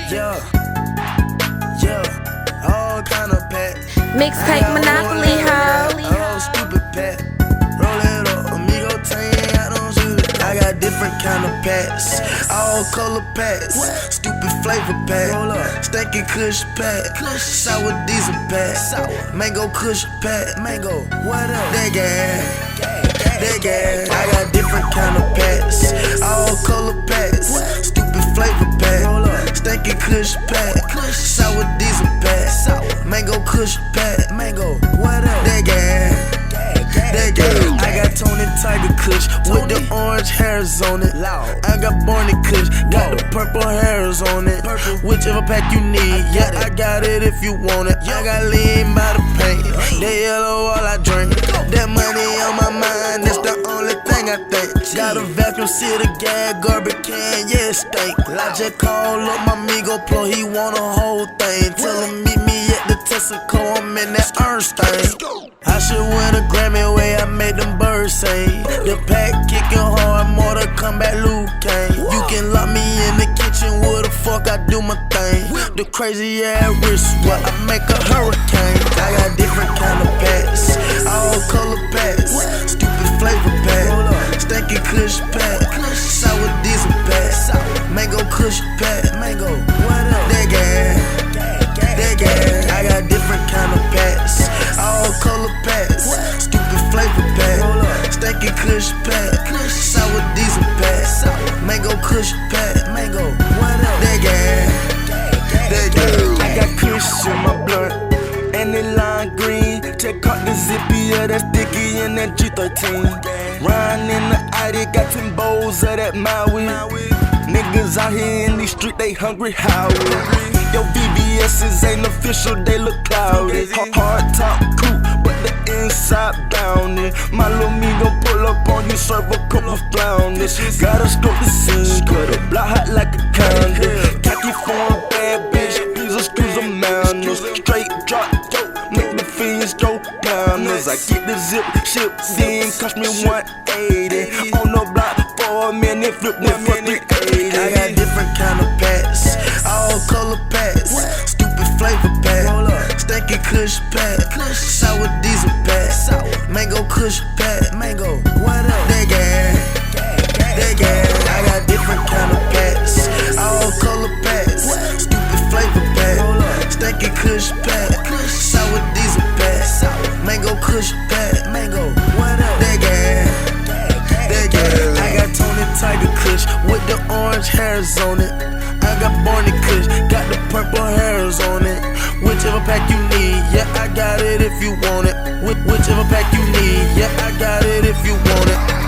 Yeah, yeah, all kind of pack. Mixtape Monopoly, ho. Oh, stupid pack. Roll it up, amigo, tan, I don't shoot it. I got different kind of packs, all color packs. Stupid flavor pack, stanky kush pack, sour diesel pack, mango kush pack, mango. What up? That gas. I got different kind of packs, all color packs. Stupid flavor pack, stanky kush pack, sour diesel pack, mango kush pack, mango. What up? That gas. I got Tony Tiger Kush with the orange hairs on it. I got Barney Kush, got the purple hairs on it. Whichever pack you need, yeah, I got it if you want it. I got lean by the paint, that yellow all I drink. That money on my mind, that's the only thing I think. Got a vacuum seal, the gas, garbage can, yeah, it stink. I just call up my amigo Plo, he want a whole thing. Tell him meet me at the Texaco, I'm in that Ernstein. I should win a Grammy way I made them birds sing. The pack kicking hard, more to combat Luke Kane. You can lock me in the kitchen, where the fuck I do my thing. The crazy ass wrist, what I make a hurricane. I got different kind of packs, all color packs. Stupid flavor pack, stanky kush pack, sour diesel pack, mango kush pack, mango. What up? That gas. I got different kind of packs, all color packs. Stupid flavor pack, stanky kush pack, sour diesel pack, mango kush pack, mango. What up? That gas. I got kush in my blunt, and it lime green. Check out the zippy, yeah, that's sticky in that G13. Riding in the ID, got 10 bowls of that Maui. Niggas out here in these streets, they hungry, how? Yo, VVS's ain't official, they look cloudy. Hard top coupe, but the inside bounded. My little me gon' pull up on you, serve a cup of flounders. Gotta scope the scene, cut a block hot like a condom. Khaki for a bad bitch, please excuse the manners. Straight drop, yo, make the fiends go pounders. I get the zip, ship, then cost me 180. On the block for a minute, flip one for 380. I got different kind of packs, all color packs. Stupid flavor pack, stanky kush pack, sour diesel pack, mango kush pack, mango. What up? That gas. I got different kind of packs, all color packs. Stupid flavor pack, stanky kush pack, sour diesel pack, mango kush pack, mango. What up? That gas. I got Tony Tiger Kush with the orange hairs on it. I got Barney Kush, got the purple hairs on it. Whichever pack you need, yeah, I got it if you want it. Whichever pack you need, yeah, I got it if you want it.